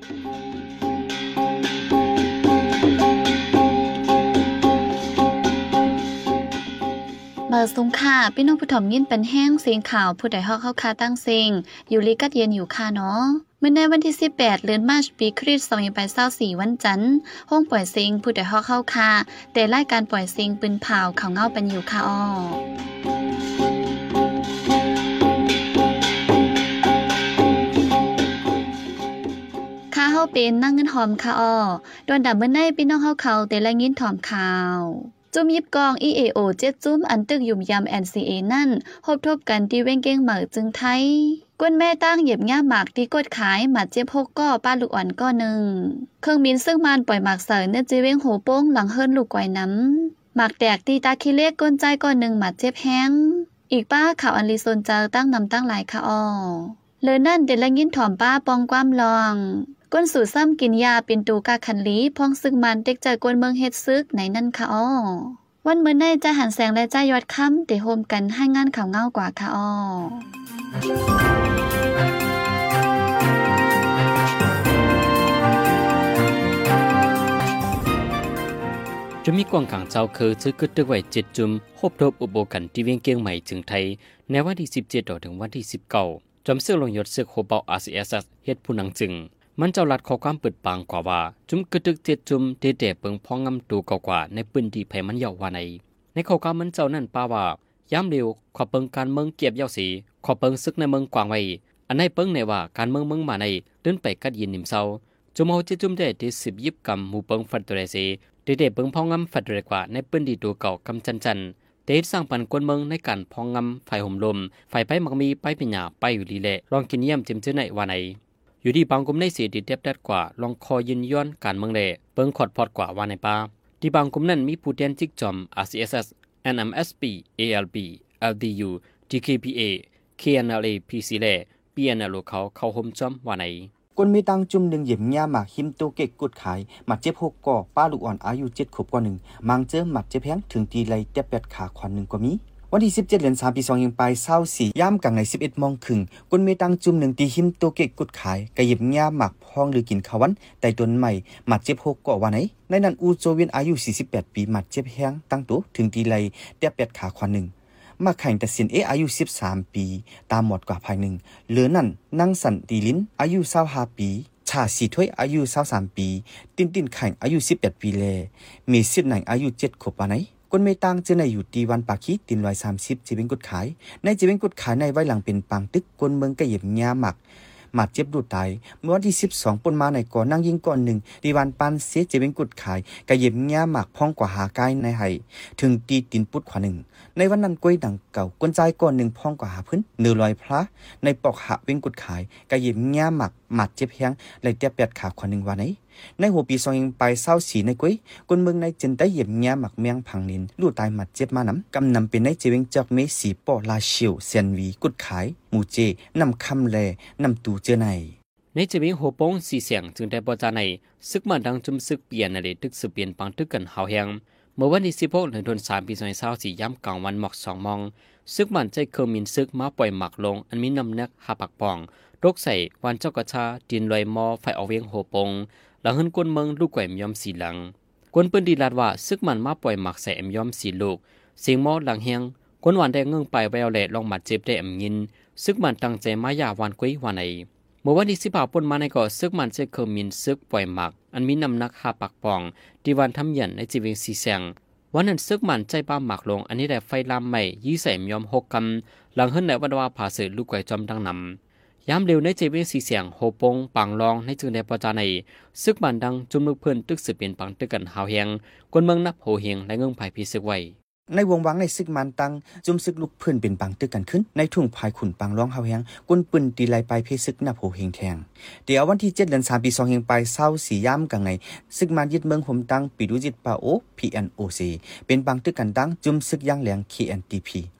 เมื่อสงค่ะพี่น้องผู้ถ่อมยินเป็นแห้งเสียงข่าวผู้ใดฮอกเข้าคาตั้งเสียงอยู่ลีกัดเย็นอยู่ค่ะเนาะเมื่อในวันที่18เดือนมาร์ชปีคริสต์2524วันจันทร์ห้องปล่อยเสียงผู้ใดฮอกเข้าคาแต่รายการปล่อยเสียงปืนเผาเขาเงาเป็นอยู่ค่ะอ้อค่าเฮาเป็นนั่งเงินหอมค่ะอ้อดวนดับเมื่อในพี่น้องเฮาเขาแต่ละยินถอมข่าวจุ่มยิบกอง EAO 7จุ่มอันตึกยุ่มยำ NCA นั่นพบทบกันที่เว้งเก้งเหมือจึงไทยกวนแม่ตั้งเหยียบง่าหมากที่กดขายหมัดเจี๊ยบ6ก้อป้าลูกอ่อนก้อหนึ่งเครื่องบินซึ่งมันปล่อยหมากเสยเนื้อจีเว้งโหโป้งหลังเฮิรนลูกก่อยน้ำหมากแตกตีตาขี้เล็กก้นใจก้อนหนึ่งหมัดเจี๊ยบแห้งอีกป้าข่าวอันลีโซนเจอตั้งนำตั้งหลายค่ะอ้อเลยนั่นเด็ดละยินถ่อมป้าปองความลองก้นสู่ซ้ำกินยาเป็นตูกาคันลีพองซึ่งมันเต็กใจกวนเมืองเฮ็ดซึกในนั่นค่ะอ้อวันเมื่อในจะหันแสงและจะยอดค่ำเตะโฮมกันให้งานข่าวเงากว่าค่ะอ้อจะมีกวางขังเจ้าคือซื้อกึดด้วยไว้7จุ่มครบทบอุโบกันที่เวียงเกียงใหม่จึงไทยในวันที่17ถึงวันที่19จอมเสื้อลงยศเสื้อโคเบา RCSS เฮ็ดผู้นังจึงมันเจ้าลัดข้อความเปิดปางกว่าว่าจุ่มกึด7จุ่มเตะเปิงพองงำตูเก่ากว่าในปืนที่ไผมันเยาว่าในข้อความมันเจ้านั่นป้าว่าย้ำเร็วขอเปิงการเมืองเก็บเย้าสีขอเปิงซึกในเมืองกวางไว้อันในเปิงในว่าการเมืองมาในเดินไปกัดยินนิมเซาจุ่มเฮาจะจุ่มได้ที่10ยิบกำหมู่เปิงฟัดตัวได้สิเตะเปิงพองงำฟัดตัวกว่าในปืนที่ตัวเก่ากำจันเตะสร้างปันกวนเมืองในการพองงำฝ่ายห่มลมฝ่ายไปมักมีไปเป็นหยาไปอยู่ลีแหละลองกินเยี่ยมจิ้มเจ้าในว่าไหนอยู่ที่บางกลุ่มในเสียดีเด็บดัดกว่าลองคอยืนย้อนการเมืองเล่เปิงขอดพอดกว่าว่าในป่าที่บางกลุ่มนั้นมีผู้แทนจิกจอม RCSS NMSP ALP LDU DKPA KNLA PC และ PNL เขาโฮมจอมว่าไหนคนมีตังจุ่มหนึ่งเหยียบหญ้าหมากหิมโตเกกกดขายหมัดเจ็บ6ก่อป้าลูกอ่อนอายุ7ขวบกว่า1มังเจอหมัดเจ็บแห้งถึงตีไหลเต็บ8ขาขวาน1กว่ามีวันที่17เดือน3ปี2024ย่ำกลางใน 11:30 นคนมีตังจุ่มหนึ่งตีหิมโตเกกกดขายกะเหยียบหญ้าหมากพองหรือกินข้าววันใต้ต้นไม้หมัดเจ็บ6ก่อว่าไหนในนั้นอูโจเวียนอายุ48ปีหมัดเจ็บแห้งตั้งโตถึงตีไหลเต็บ8ขาขวาน1มาแข่งตัดสินอายุ13ปีตามหมดกว่าภายหนึ่งเหลือนั่นนางสันติลินอายุ25ปีชาสีถ้วยอายุ23ปีตินแข่งอายุ18ปีแลมีสิทธิ์ไหนอายุ7ขวบปานไหนคนไม่ต่างจะในอยู่ตีวันปาคีติน130จีเวงกดขายในจีเวงกดขายในไว้หลังเป็นปางตึกคนเมืองกะเหยียบหญ้าหมักหมัดเจ็บดูดตายเมื่อวันที่12ปนมาในก่อนนั่งยิงก่อน1ตีวันปันเสียจีเวงกดขายกะเหยียบหญ้าหมักพองกว่าหากายในไห้ถึงตีตินปุดขวา1ในวันนั้นกล้วยดังเก่ากวนใจก่อน1พองกว่าหาพื้นเนือลอยพระในปอกหะเวงกดขายกะเหยียบหญ้าหมักหมัดเจ็บแห้งเลยเต็บ8ขาขวา1ว่าไหนในหัวปี2024ไป24ในกุ้ยคนเมืองในจินได้เหยียบหญ้าหมักเมียงพังนินลู่ตายหมัดเจ็บมานำกำนำเป็นในเจเวงจอกเมสีปอลาชิวเซียนวีกุดขายหมู่เจนำคำแลนำตูเจอในเจวิงโฮโป้งสีเสียงจึงได้ปอจาในซึกมันดังจุ่มซึกเปลี่ยนในตึกสืบเปลี่ยนปังตึกกันเฮาแหงเมื่อวันที่16เดือน3ปี2024ย่ำกลางวันหมอก2 มองซึกมันใจเคยมินซึกมาปล่อยหมักลงอันมีน้ำหนัก5 ปักปองรกใส่วันเจ้ากระชาดินลอยมอไฟเอาเวียงโฮโป้งหลังเฮินกวนเมืองลูกไก่มยอมสีหลังกวนปืนดีลาดว่าซึกมันมาปล่อยหมักใส่มยอมสีลูกเสียงมอหลังเฮียงกวนหวานได้เงื่องไปแววแหล่ลองหมัดเจ็บได้ยินซึกมันตั้งใจมายาวันกุ้ยวันไหนเมื่อวันที่15ปนมาในก่อซึกมันเจเคอมินซึกปล่อยหมักอันมีน้ำหนัก5 ปักปองที่วันทำยันในจีเวงสีแสงวันนั้นซึกมันใจป้าหมักลงอันนี้ได้ไฟลามใหม่ยี่ใส่มยอม6 กำหลังเฮินในวันว่าผ่าเสือลูกไก่จอมดังนำยามเร็วในเจเวงสีเสียงโฮปงปังรองในจึงได้ปอจาในซึกมันดังจุ่มลูกเพื่อนตึกสืบเปลี่ยนปังตึกกันหาวเฮียงคนเมืองนับโหเฮียงและเงื่องไผ่พีซึกไว้ในวงวังในซึกมันตังจุ่มซึกลูกเพื่อนเป็นปังตึกกันขึ้นในทุ่งภายขุนปังร้องเฮาแฮงกวนปืนตีไลไปเพซึกนับโหเฮงแทงเดี๋ยววันที่7เดือน3ปี2024ไป24ย่ำกลางในซึกมันยึดเมืองหมตังปิดูจิตปาโอ PNOC เป็นปังตึกกันตังจุ่มซึกย่างแหลง KNTP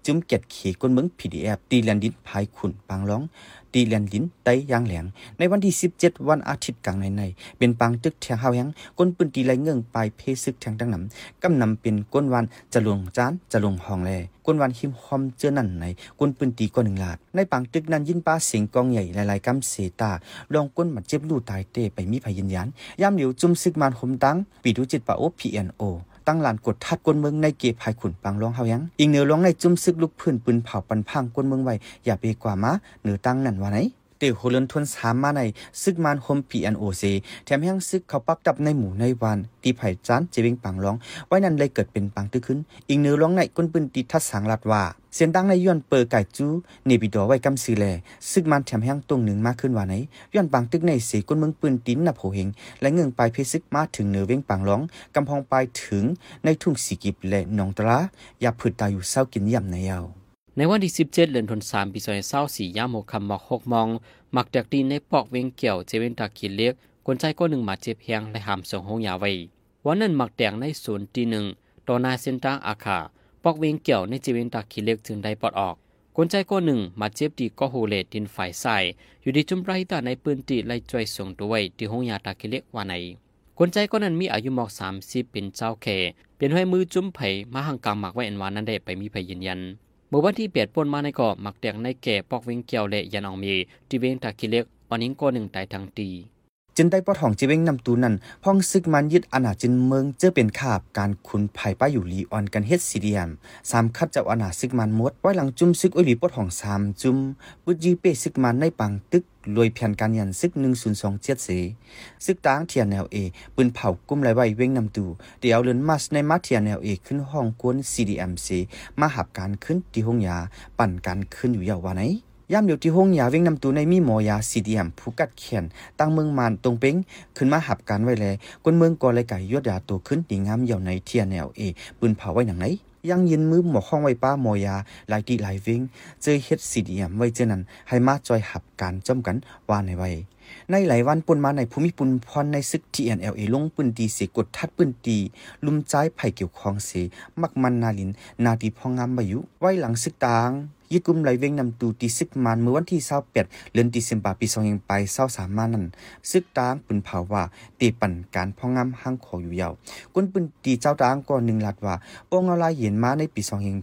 จุ้มเก็ดเขกนเมือง PDF ตีแลนดินภายขุนปางร้องตีแลนดินไตยางแหลงในวันที่17วันอาทิตย์กลางในเป็นปางตึกแทงเฮาแฮงก้นปืนตีไหลเงื่งปลายเพซึกแทงดังนำกำนำเป็นก้นวันจะลงจานจะลงห้องแลก้นวันหิมหอมเจอนั่นในก้นปืนตีก้อน1 ลาดในปางตึกนั้นยินป้าเสียงกองใหญ่หลายๆกำเสตาลองก้นมาเจ็บลู่ตายเตไปมีภัยยินยันยามเหลียวจุ่มซึกมานหมตังปีดูจิตปะโอ PNOตั้งลานกดทัดกวนเมืองในเก็บภายขุนปางร้องเฮายังอีกเหนือร้องในจุ่มซึกลุกพื้นปืนเผาปันพังกวนเมืองไว้อย่าไปกว่ามาเหนือตั้งนั่นว่าไหนเตโฮเลนทวน3มาในซึกมานโฮม PNOC แถมยังซึกเขาปักดับในหมู่ในวันตีไผ่จานเจวิงปางร้องไว้นั้นเลยเกิดเป็นปางตึกขึ้นอีกเหนือร้องในกวนปืนตีทัดสังลัดว่าเสียงดังในย้อนเปิดไก่จูเนบิดอไว้กำซื้อแลซึกมันแถมแห้งตรงหนึ่งมากขึ้นว่าไหนย้อนปางตึกในเสกนเมืองปืนติ้นนับโหเฮงและเงื่งปลายเพซึกมาถึงเหนือเว้งปางร้องกำพองปลายถึงในทุ่งสีกิบและหนองตราอย่าผืดตาอยู่เศร้ากินย่ำในเอาในวันที่17เดือนธันวาคมปี2024ยาม6 ค่ำ 6 มองมักจากตีนในปอกเวงเกี่ยวเจเวนตาขีเล็กคนใจก็1มาเจ็บแฮงและหามส่งโรงยาไว้วันนั้นมักแดงในศูนย์ที่1ต่อหน้าเซ็นตาอาคาปอกเวงเกี่ยวในเจเวนตาขีเล็กถึงได้ปลดออกคนใจก็1มาเจ็บดีก็โหเลดินฝ่ายซ้ายอยู่ที่จุมไรตาในปืนตีไล่จ่วยส่งตัวไว้ที่โรงยาตาขีเล็กว่าไหนคนใจก็นั้นมีอายุหมอก30เป็นเจ้าแข่เป็นห้อยมือจุ้มไผมาหังกลางหมักไว้อันวานนั้นได้ไปมีไผยืนยันเมื่อวันที่8ป่นมาในก่อมักแดงในแก่ปอกเวงเกี่ยวและยันอองมีที่เวงตาคิเล็กออนิงก็1ตายทั้งตีจึงได้ปอดห้องเจเวงนำตูนั้นพ้องซึกมันยึดอาณาจินเมืองเจอเป็นคาบการขุนไผ่ป้าอยู่ลีออนกันเฮ็ดซีเดียม3คัดเจ้าอาณาซึกมันหมดไว้หลังจุ่มซึกอ้อยลีปอดห้อง3จุ่มปุดยีเป้ซึกมันในปังตึกลอยแผ่นการยันซึก1027เสซึกตางเทียนแนวเอปืนเผากุ้มไหลไว้เว้งนำตูเดี๋ยวเลินมัสในมาเทียนแนวเอขึ้นห้องกวน CDMC มาหับการขึ้นที่ห้องยาปั่นการขึ้นอยู่ยาวว่าไหนยามเดียวที่ห้องยาเว้งนำตูในมีหมอยา CDM ผู้กัดเขียนตั้งเมืองมานตรงเป้งขึ้นมาหับการไว้แลคนเมืองก่อเลยไก่ยอดยาตัวขึ้นดีงามยาวในเทียนแนวเอปืนเผาไว้หนังไหนยังยินมือหมอห้องไว้ป้าหมอยาหลายตีหลายเว้งเจอเฮ็ด CDM ไว้เจนั้นให้มาจอยหับการจ้อมกันว่าในไว้ในหลายวันปนมาในภูมิปุนพรในซึก TNLA ลงปืนตีเสกดทัดปืนตีลุมใจไผ่เกี่ยวของเสมักมันนาลินนาตีพองงามบายุไว้หลังซึกตางยึดกุมไหลเวงนำตูตีซึกมันเมื่อวันที่28เดือนสิงหาคมปี2023มานั้นซึกตางปืนเผาว่าตีปั่นการพองงามห้างขออยู่ยาวก้นปืนตีเจ้าตางก่อน1ลัดว่าปองเอาลายเห็นมาในปี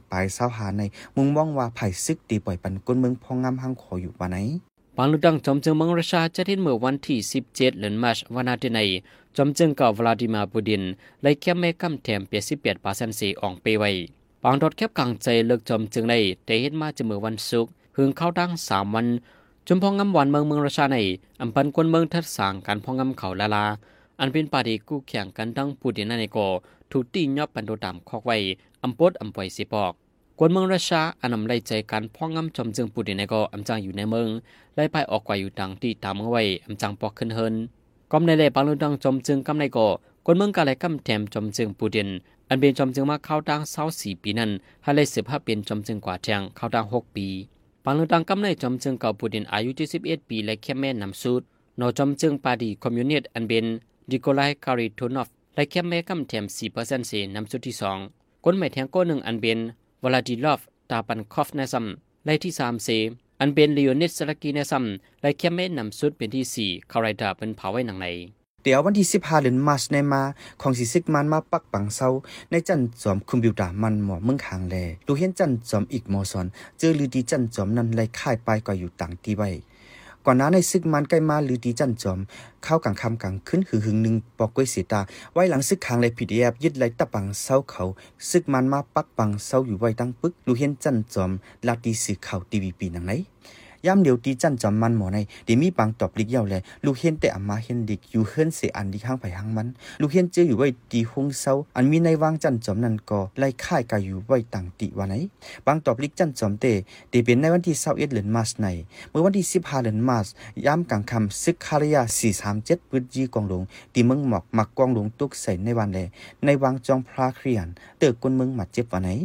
2025ในมุงมองว่าไผ่ซึกตีปล่อยปั่นก้นเมืองพองงามห้างขออยู่ว่าไหนปางลุดังจอมจึงเมืองรัสเซียจะทิ้งเมื่อวันที่17เดือนมาร์ชวันอาทิตย์ในจอมจึงกับวลาดิเมียร์ปูตินไล่แคมเมกัมแถม88%สีอองเปไว้ปางดอดแคบกลางใจเลิกจอมจึงในแต่เฮ็ดมาจะเมื่อวันศุกร์หึงเข้าตั้ง3วันจนพองงำวันเมืองรัสเซียในอำปันคนเมืองทัดสางการพองงำเขาลาลาอันเป็นปาดีกู้แข่งกันทั้งปูตินนั่นเองก็ถูกตียอบปันโดตามคอกไว้อำปดอำปล่อยสิปอกกวนเมืองรัสเซียอันนำไล่ใจการพ่องงำจอมจึงปูตินในก็อำจังอยู่ในเมืองไล่ไปออกกว่าอยู่ต่างที่ตามเอาไว้อำจังปอกขึ้นเฮินกอมในเล่ปางลุดังจอมจึงกำในก็กวนเมืองกาไลกำแถมจอมจึงปูตินอันเป็นจอมจึงมาเข้าตั้ง24ปีนั้นให้เลย15เป็นจอมจึงกว่าแทงเข้าตั้ง6ปีปางลุดังกำในจอมจึงเก่าปูตินอายุ71ปีและแค่แม่นำสุดนอจอมจึงปาดีคอมมิวนิสต์อันเป็นดิโกไลคาริโทนอฟและแค่แม่กำแถม 4% เสนำสุดที่2คนใหม่แทงก้1อันเป็นวลาดิลอฟตาปันคอฟในซ้ำไล่ที่3เสอันเป็นลีโอนิดสลากีในซ้ำและแค่แม่นำสุดเป็นที่4คาไรดาเป็นเผาไว้หนังในเดี๋ยววันที่15เดือนมาร์ชในมาของสิซึกมันมาปักปังเซาในจันจอมคอมพิวเตอร์มันหมอเมืองคางแลดูเห็นจันจอมอีกมอซอนเจอลือดีจันจอมนั้นไล่ค่ายไปก็อยู่ต่างที่ไว้ก่อนหน้าในซึกมันใกล้มาลือดีจันจอมเข้ากลางค่ำกลางขึ้นหึงนึงปอกก้อยเสียตาไว้หลังซึกคางใน PDF ยึดไล่ตะปังเซาเขาซึกมันมาปักปังเซาอยู่ไว้ตั้งปึกดูเห็นจันจอมลาตีสื่อข่าว TVB นังไหนยามเดียวตีจันจอมมันหมอในเดี๋ยวมีปังตอบลิกเย้าแลลูกเห็นแต่อามาเห็นดิกอยู่เฮิรนเสอันดิข้างไผข้างมันลูกเห็นเจออยู่ไว้ตีหงเซาอันมีในวางจันจอมนั้นก็ไล่ค่ายกายอยู่ไว้ต่างติว่าไหนปังตอบลิกจันจอมเตเป็นในวันที่21เดือนมาร์ชในเมื่อวันที่15เดือนมาร์ชยามกลางค่ำซึกคาริยา437ปืนจีกองหลวงตีเมืองหมอกมักกองหลวงตุกใส่ในวันแลในวางจองพระเครียนเตอคนเมืองมาเจ็บว่าไหน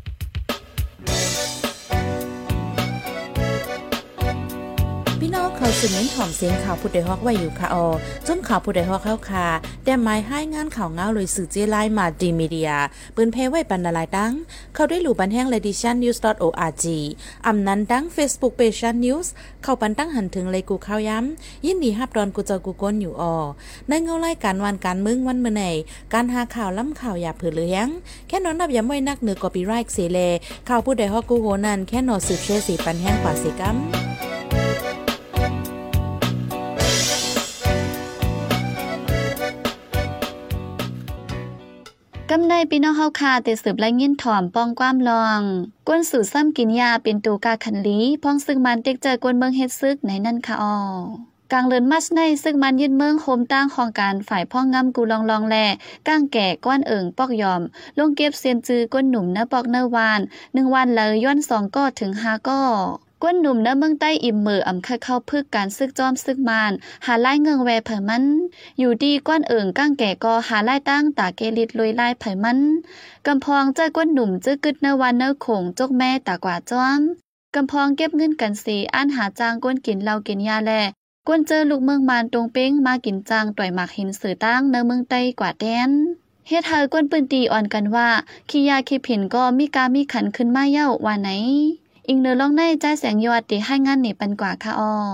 พี่น้องเขาสืบเน้นถ่อมเสียงข่าวผู้ใดฮอกไว้อยู่ค่ะจุ่มข่าวผู้ใดฮอกเข้าค่ะแต่หมายให้งานข่าวเงาเลยสื่อเจไลน์มาดีมีเดียปืนเพไว้บรรณาลายดังเข้าได้หลู่บันแห้ง editionnews.org อำนั้นดัง Facebook page news เข้าปันตั้งหันถึงเลยกูข่าวย้ำยินดีฮับดอนกูเจอกูก้นอยู่ในเงารายการวันการมึงวันมื้อไหนการหาข่าวล้ำข่าวอย่าเผือเลี้ยงแค่นอนนับย้ำไว้นักเหนือกอปีไรค์เสเลข่าวผู้ใดฮอกกูโหนั่นแค่นอสืบเชสีปันแห้งกว่าสิกัมกำในพี่น้องเฮาคาแต่สืบและยินถ่อมป้องความลองกวนสู่ซ้ำกินยาเป็นตูกาขันลีพ้องซึ่งมันเต็กเจอกวนเมืองเฮ็ดซึกในนั่นค่ะกลางเลือนมัชในซึ่งมันยึดเมืองโฮมตั้งของการฝ่ายพ่องงำกูลองแลก้างแก่ก้อนเอิงปอกยอมลงเก็บเซียนจือก้นหนุ่มเนื้อปอกเนื้อวาน1วันเลยย้อน2ก้อถึง5ก้อก้นหนุ่มเนื้อเมืองใต้อิ่มมืออำเข้าพึกการซึกจอมซึกมานหาไล่เงืองแวเผยมันอยู่ดีก้อนเอิงก้างแก่ก็หาไล่ตั้งตาเกลิดลุยไล่เผยมันกำพองเจอก้นหนุ่มจื้อกึดเนื้อวันเนื้อโขงจกแม่ตากว่าจอมกำพองเก็บเงินกันสีอ่านหาจางก้นกินเหล้ากินยาแลกวนเจอลูกเมืองมานตรงเป้งมากินจางต่อยหมักหินสื่อตั้งเนื้อเมืองใต้กว่าแดนเฮ็ดให้กวนปืนตีอ่อนกันว่าขี้ยาขี้ผินก็มีกามีขันขึ้นมาเย้าว่าไหนอิงเนอลองในใจแสงยอดติให้งานนี่ปันกว่าค่ะ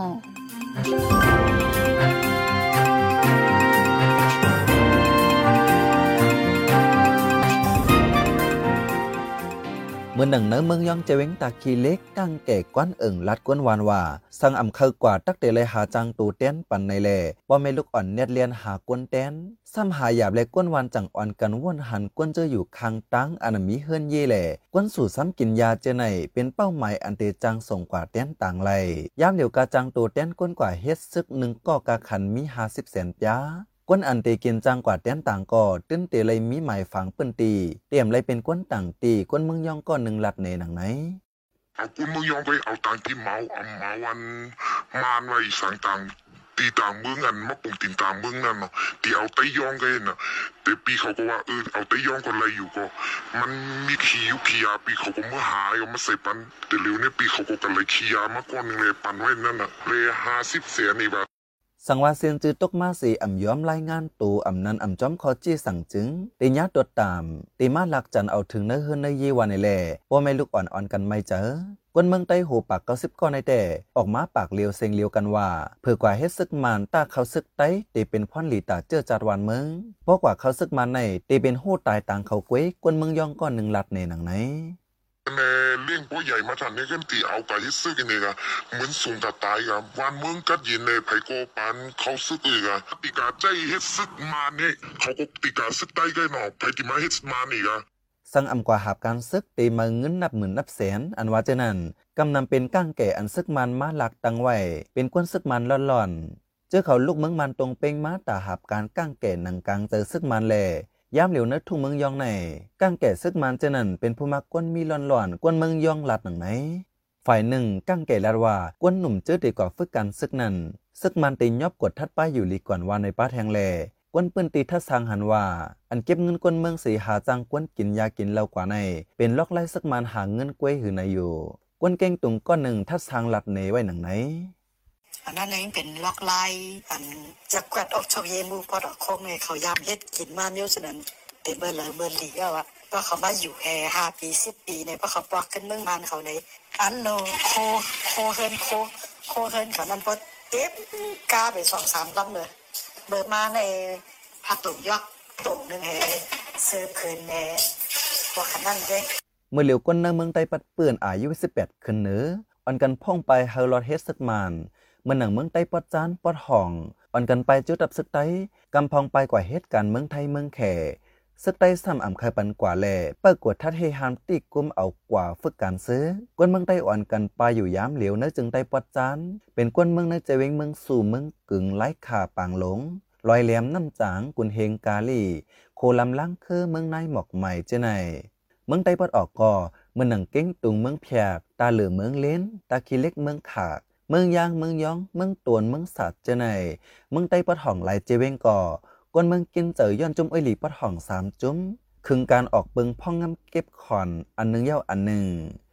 เมื่อหนังเนื้อเมืองย่องเจเวงตาคีเล็กกั้งแก่ก้อนเอิ่งลัดก้นวานว่าสั่งอำเคอกว่าตักเตเลยหาจังตูเต้นปันในแลว่าไม่ลูกอ่อนเน็ดเลียนหาก้นเต้นซ้ำหาหยาบเลยก้นวานจังอ่อนกันว่นหันก้นเจออยู่คางตั้งอนามีเฮิรนเย่แหล่ก้นสู่ซ้ำกินยาเจไหนเป็นเป้าหมายอันเตจังส่งกว่าเต้นต่างไรย้ำเหลียวกาจังตูเต้นก้นกว่าเฮ็ดซึก1ก็กาขันมี50 แสนยาก้นอันเตกินจังกว่าแต้นต่างก็ตื้นเตเลยมีหมายฝังเปิ้นตีเตรียมเลยเป็นก้นต่างตีก้นมึงย่องก้อน1 ลัดในหนังไหนเอาก้นมึงย่องไปเอาตังที่เมาเอามาวันมานไว้สังตังตีต่างเมืองอันมาปุ่มตินต่างเมืองนั่นเนาะตีเอาไตย่องกันน่ะแต่ปีเขาก็ว่าเอาไตย่องก็อะไรอยู่ก็มันมีขี้ยุขี้ยาปีเขาก็เมื่อหายเอามาใส่ปันแต่เร็วเนี่ยปีเขาก็กันเลยขี้ยามาก้อนนึงเลยปันไว้นั่นน่ะเลย50 แสนนี่บาสังวาเซียนจือตกมาสีอ่ำย้อมรายงานตูอ่ำนั้นอ่ำจอมคอจี้สั่งจึงตีญาตรวจตามตีมาหลักจันเอาถึงเนื้อเฮือนในยีวันในแล่ว่าไม่ลูกอ่อนกันไม่เจอก้นเมืองใต้หูปาก90 ก้อนในแต่ออกมาปากเลียวเซงเลียวกันว่าเพื่อกว่าเฮ็ดซึกมันตาเขาซึกไต้ตีเป็นพ่อนหลีตาเจอจัดวันเมืองเพราะกว่าเขาซึกมันในตีเป็นหู้ตายต่างเขาเก้ก้นเมืองย่องก้อน1 ลัดในหนังไหนในเลี้ยงผู้ใหญ่มาทันนี่กันตีเอาไปที่ซึกนี่ก็เหมือนสูงกับตายกันวันเมืองกัดยินในไผโกปันเขาซึกอีกอะติกาใจเฮ็ดซึกมาเนี่ยเขาก็ติกาซึกใต้กันหนอไผติมาเฮ็ดมานี่ก็สั่งอำกว่าหาบการซึกตีมาเงินนับหมื่นนับแสนอันว่าจะนั้นกำนำเป็นก้างแก่อันซึกมันมาหลักตังไว้เป็นก้นซึกมันล่อนๆเจอเขาลูกเมืองมันตรงเป้งมาตาหาบการก้างแก่หนังกลางเจอซึกมันแลย้ำเหลียวเนื้อทุ่งเมืองยองในก้างแก่ซึกมันจะนั่นเป็นผู้มักก้นมีล่อนๆก้นเมืองยองลัดหนังไหนฝ่ายหนึ่งก้างแก่ลัดว่าก้นหนุ่มเจอดีกว่าฝึกกันซึกนั้นซึกมันตียอบกดทัดป้ายอยู่ลีก่อนว่าในป้าแทงแลก้นปืนตีทัดสางหันว่าอันเก็บเงินก้นเมืองสีหาจังก้นกินยากินเหล้ากว่าในเป็นล็อกไล่ซึกมันหาเงินกล้วยหือในอยู่ก้นเก่งตุงก้อนหนึ่งทัดสางลัดเนไว้หนังไหนอันนั้นเองเป็นล็อกไล่อันจะกวาดออกชาวเยมูพอดอกคงเนี่ยเขายามเฮ็ดกินมาเนี้ยฉะนั้นเป็นเบอร์เลยเบอร์ลีก็ว่าเพราะเขามาอยู่แค่5 ปี10 ปีเนี่ยเพราะเขาปลอกขึ้นเมืองมันเขาในอันโลโคเฮินเขานั้นพอเก็บกาไป2-3 ลำเลยเบอร์มาในผักตุ่มยอกตุ่มนึงให้ซื้อคืนแน่พวกนั้นเด้เมื่อเหลียวก้นเมืองใต้ปัดเปื้อนอายุ18ขึ้นเนื้ออันกันพ่องไปเฮาลอดเฮ็ดซึกมันเมื่อหนังเมืองใต้ปอดจานปอดห่องอ่อนกันไปจุดดับซึกไต้กำพองไปกว่าเหตุการณ์เมืองไทยเมืองแขซึกไต้ซ้ำอ่ำเคยปันกว่าแลเปิดกวดทัดเฮฮามตีกุมเอากว่าฝึกการซื้อกวนเมืองไต้อ่อนกันไปอยู่ย้ำเหลียวเนื้อจึงไต้ปอดจานเป็นกวนเมืองเนื้อใจเวงเมืองสู่เมืองกึ่งไร้ขาปางหลงลอยแหลมน้ำจางกุนเฮงกาลีโคลำล้างคือเมืองในหมอกใหม่เจไหนเมืองไต้ปอดออกก่อเมืองหนังเก้งตุงเมืองแพกตาเหลือเมืองเล้นตาคีเล็กเมืองขากเมืองยางเมืองยองเมืองตวนเมืองสัตว์เจไหนเมืองไต้ปอดห่องไหลเจเวงก่อกวนเมืองกินเจอย้อนจุ้มอ้อยหลีปอดห่อง3 จุ้มคึงการออกเบิงพ่องงำเก็บขอนอันนึงเย้าอันหนึ่ง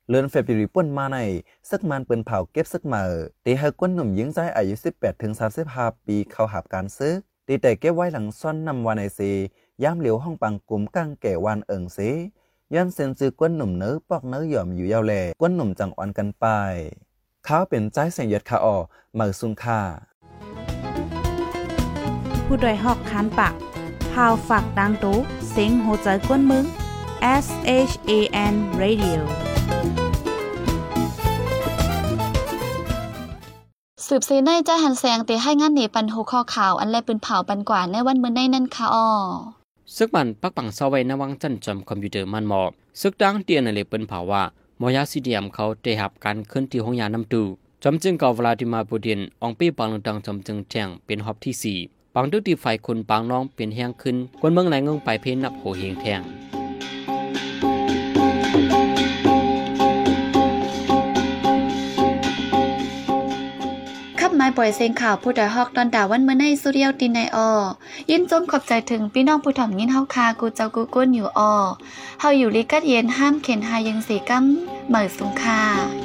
เลือนเฟบริป่นมาในซึกมันเปิ้นเผาเก็บซึกมาตีให้ก้นหนุ่มหญิงใจอายุ18ถึง35ปีเข้าหับการซึกตีแต่เก็บไว้หลังซ่อนนำวันไอซีย่ามเหลียวห้องปังกลุ่มกังแก่วันเอิงเสย้อนเซ็นซื้อก้นหนุ่มเนื้อปอกเนื้อหย่อมอยู่ยาวแลก้นหนุ่มจังอ่อนกันไปเขาเป็นใจเสียงยดคาออเหมือซุงค่าผู้โดยหอกคันปากพาวฝากดังตู้เสียงโหใจกวนมึง SHAN Radio สืบเสในใจหันแสงเตให้งานเหนปันโหข้อข่าวอันแลปืนเผาปันกว่าในวันมื้อในนั่นค่ะอ้อซึกมันปักปังเซาไว้ในวังจันจอมคอมพิวเตอร์มันหมอบซึกดังเตียนเลยเปิ้นเผาว่ามอยาซิเดียมเขาได้รับการขึ้นที่ห้องยาน้ำตูจอมจึงเกาวลาดิมาปูตินองปี้ปังดังจอมจึงแจ้งเป็นฮอบที่4ปังตึกที่ไฟคนปังน้องเป็นแห้งขึ้นกวนเมืองไหนงงไปเพนับโหเฮงแทงไม้ปล่อยเสียงข่าวผู้ใดฮอกตอนดาวันเมื่อในสุเรียวตีในอยินจมขอบใจถึงพี่น้องผู้ถ่อมยินเฮาคากูเจ้ากูก้นอยู่เฮาอยู่ลิกัดเย็นห้ามเข็นหายังสีกัมเหมือสุงคา